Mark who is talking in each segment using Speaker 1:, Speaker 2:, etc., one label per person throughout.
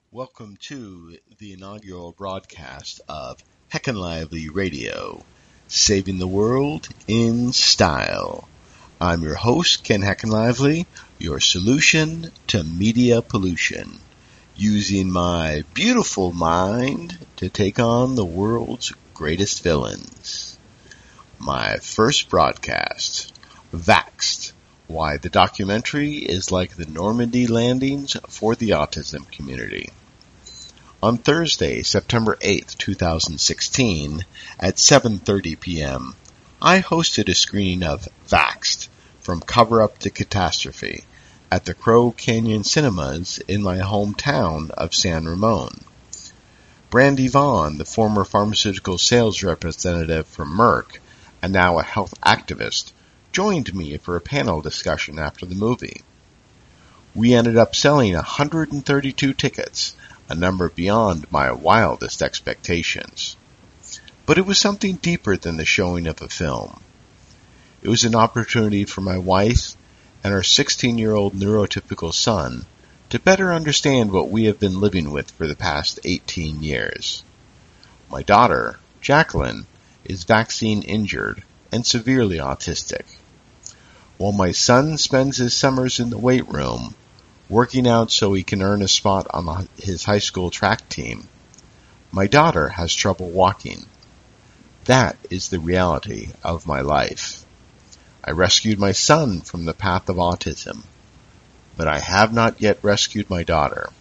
Speaker 1: Welcome to the inaugural broadcast of Heckin' Lively Radio, saving the world in style. I'm your host, Ken Heckin' Lively, your solution to media pollution, using my beautiful mind to take on the world's greatest villains. My first broadcast, Vaxxed, why the documentary is like the Normandy landings for the autism community. On Thursday, September 8th, 2016, at 7:30 p.m., I hosted a screening of Vaxxed, From Cover-Up to Catastrophe, at the Crow Canyon Cinemas in my hometown of San Ramon. Brandy Vaughn, the former pharmaceutical sales representative for Merck, and now a health activist, joined me for a panel discussion after the movie. We ended up selling 132 tickets, a number beyond my wildest expectations. But it was something deeper than the showing of a film. It was an opportunity for my wife and our 16-year-old neurotypical son to better understand what we have been living with for the past 18 years. My daughter, Jacqueline, is vaccine injured and severely autistic. While my son spends his summers in the weight room, working out so he can earn a spot on his high school track team, my daughter has trouble walking. That is the reality of my life. I rescued my son from the path of autism, but I have not yet rescued my daughter.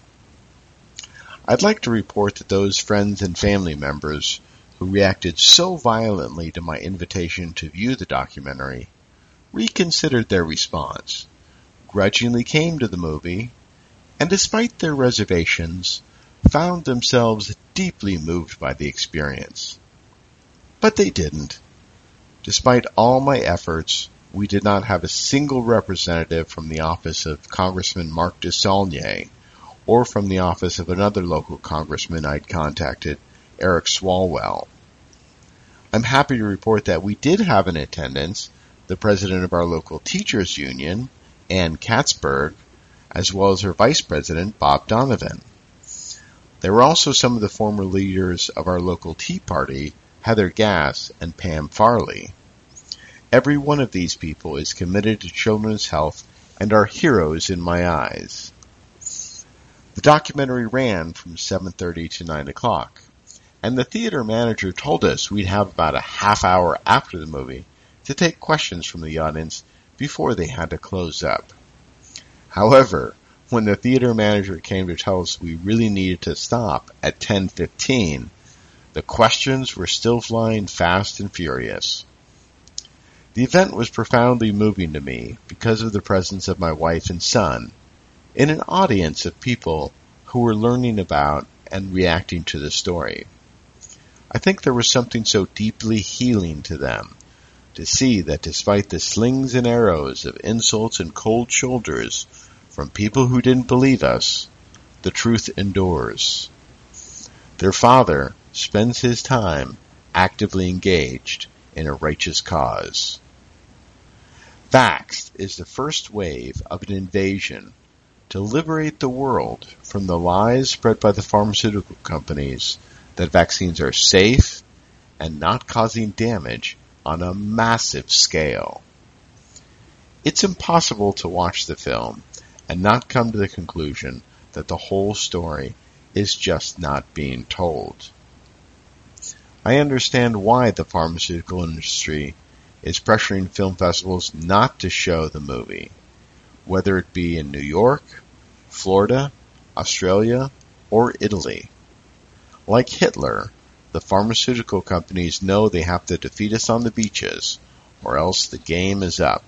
Speaker 1: I'd like to report that those friends and family members who reacted so violently to my invitation to view the documentary reconsidered their response, grudgingly came to the movie, and despite their reservations, found themselves deeply moved by the experience. But they didn't. Despite all my efforts, we did not have a single representative from the office of Congressman Mark DeSaulnier or from the office of another local congressman I'd contacted, Eric Swalwell. I'm happy to report that we did have in attendance the president of our local teachers union, Ann Katzberg, as well as her vice president, Bob Donovan. There were also some of the former leaders of our local Tea Party, Heather Gass and Pam Farley. Every one of these people is committed to children's health and are heroes in my eyes. The documentary ran from 7:30 to 9 o'clock, and the theater manager told us we'd have about a half hour after the movie to take questions from the audience before they had to close up. However, when the theater manager came to tell us we really needed to stop at 10:15, the questions were still flying fast and furious. The event was profoundly moving to me because of the presence of my wife and son in an audience of people who were learning about and reacting to the story. I think there was something so deeply healing to them to see that despite the slings and arrows of insults and cold shoulders from people who didn't believe us, the truth endures. Their father spends his time actively engaged in a righteous cause. Vaxxed is the first wave of an invasion to liberate the world from the lies spread by the pharmaceutical companies that vaccines are safe and not causing damage on a massive scale. It's impossible to watch the film and not come to the conclusion that the whole story is just not being told. I understand why the pharmaceutical industry is pressuring film festivals not to show the movie, whether it be in New York, Florida, Australia, or Italy. Like Hitler, the pharmaceutical companies know they have to defeat us on the beaches, or else the game is up.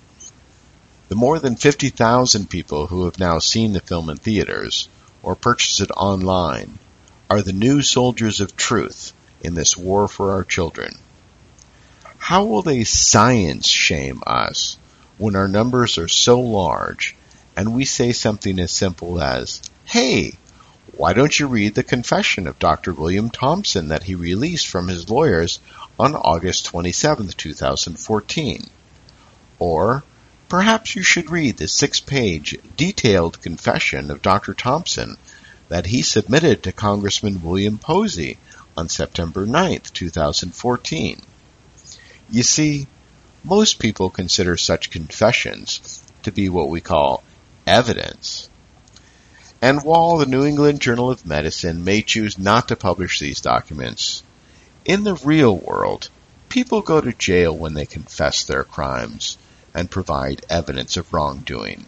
Speaker 1: The more than 50,000 people who have now seen the film in theaters, or purchased it online, are the new soldiers of truth in this war for our children. How will they science shame us when our numbers are so large and we say something as simple as, "Hey, why don't you read the confession of Dr. William Thompson that he released from his lawyers on August 27, 2014? Or, perhaps you should read the 6-page detailed confession of Dr. Thompson that he submitted to Congressman William Posey on September 9th, 2014. You see, most people consider such confessions to be what we call evidence. And while the New England Journal of Medicine may choose not to publish these documents, in the real world, people go to jail when they confess their crimes and provide evidence of wrongdoing.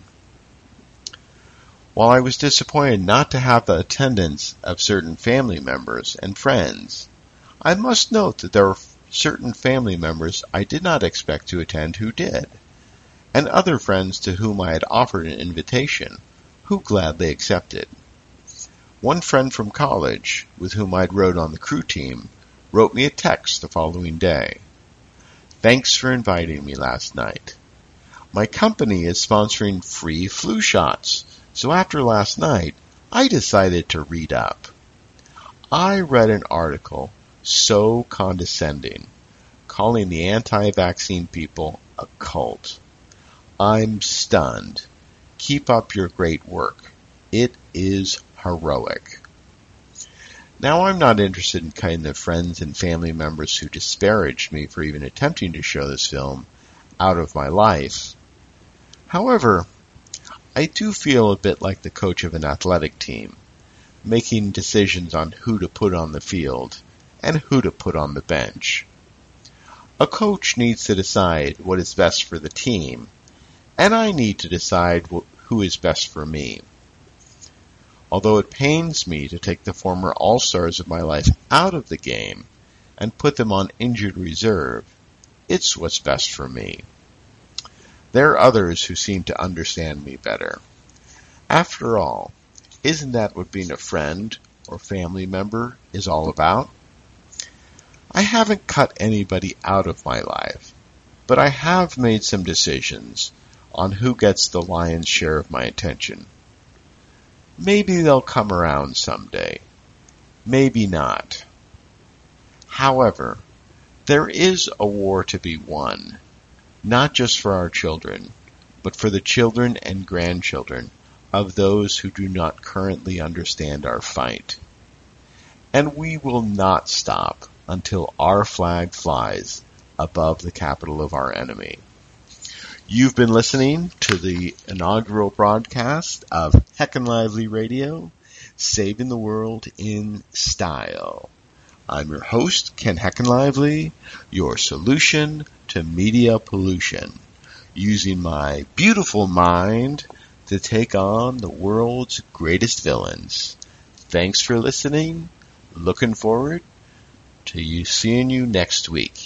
Speaker 1: While I was disappointed not to have the attendance of certain family members and friends, I must note that there were certain family members I did not expect to attend who did, and other friends to whom I had offered an invitation who gladly accepted. One friend from college, with whom I'd rode on the crew team, wrote me a text the following day. "Thanks for inviting me last night. My company is sponsoring free flu shots, so after last night, I decided to read up. I read an article so condescending, calling the anti-vaccine people a cult. I'm stunned. Keep up your great work. It is heroic." Now, I'm not interested in cutting the friends and family members who disparaged me for even attempting to show this film out of my life. However, I do feel a bit like the coach of an athletic team, making decisions on who to put on the field and who to put on the bench. A coach needs to decide what is best for the team, and I need to decide who is best for me. Although it pains me to take the former all-stars of my life out of the game and put them on injured reserve, it's what's best for me. There are others who seem to understand me better. After all, isn't that what being a friend or family member is all about? I haven't cut anybody out of my life, but I have made some decisions on who gets the lion's share of my attention. Maybe they'll come around someday. Maybe not. However, there is a war to be won, not just for our children, but for the children and grandchildren of those who do not currently understand our fight. And we will not stop until our flag flies above the capital of our enemy. You've been listening to the inaugural broadcast of Heckin' Lively Radio, Saving the World in Style. I'm your host, Ken Heckin' Lively, your solution to media pollution, using my beautiful mind to take on the world's greatest villains. Thanks for listening. Looking forward to seeing you next week.